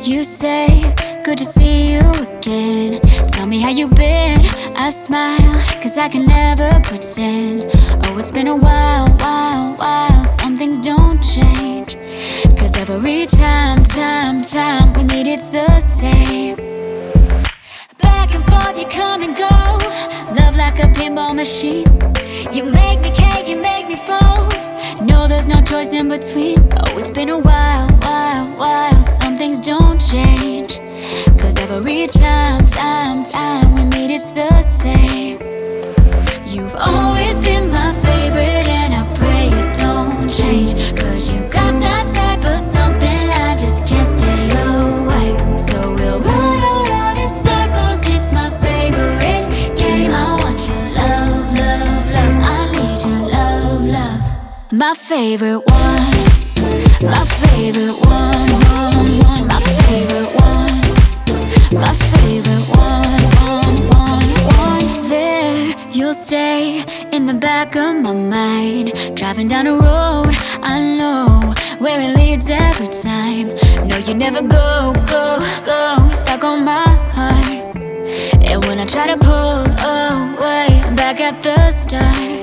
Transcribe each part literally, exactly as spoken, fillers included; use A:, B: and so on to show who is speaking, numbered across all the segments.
A: You say, good to see you again. Tell me how you been, I smile, cause I can never pretend. Oh, it's been a while, while, while, some things don't change. Cause every time, time, time we meet it's the same. Back and forth, you come and go, love like a pinball machine. You make me cave, you make me fold. No, there's no choice in between. Oh, it's been a while, while, while, some things don't change. Cause every time, time, time we meet it's the same. You've always been my favorite and I pray you don't change. Cause you got that type of something I just can't stay away. So we'll run around in circles, it's my favorite game. I want your love, love, love, I need your love, love. My favorite one, my favorite one, one, one, my favorite one, my favorite one, one, one, one. There you'll stay in the back of my mind, driving down a road I know where it leads every time. No, you never go, go, go, stuck on my heart. And when I try to pull away, back at the start.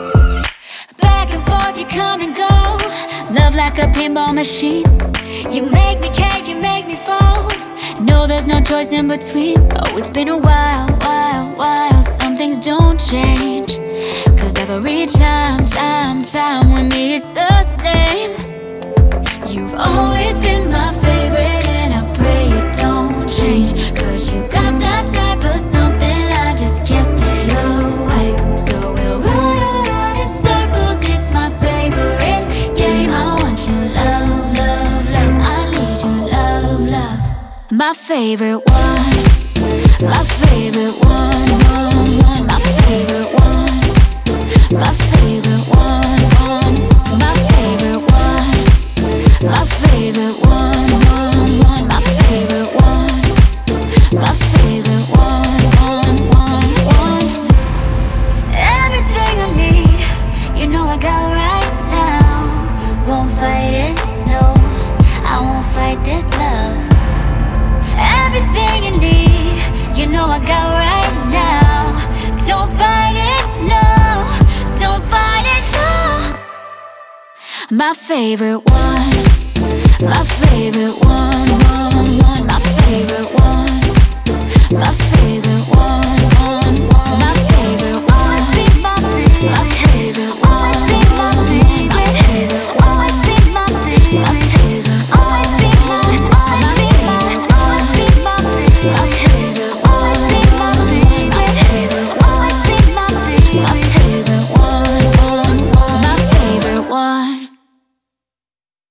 A: Back and forth, you come and go, love like a pinball machine. You make me cave, you make me fold. No, there's no choice in between. Oh, it's been a while, while, while, some things don't change. Cause every time, time, time we meet it's the same. You've always been my favorite and I pray you don't change. Cause you got that type of something I just can't stay away. So we'll run around in circles, it's my favorite game. I want your love, love, love, I need your love, love. My favorite one, my favorite one, one, one, my favorite one, my favorite one, one, my favorite one, my favorite one, one, one, my favorite one, my favorite one, one, one, one. Everything I need, you know I got right now. Won't fight it, no, I won't fight this love. Everything you need, you know I got right now. Don't fight it, no, don't fight it, no. My favorite one, my favorite one, one, one, my favorite one.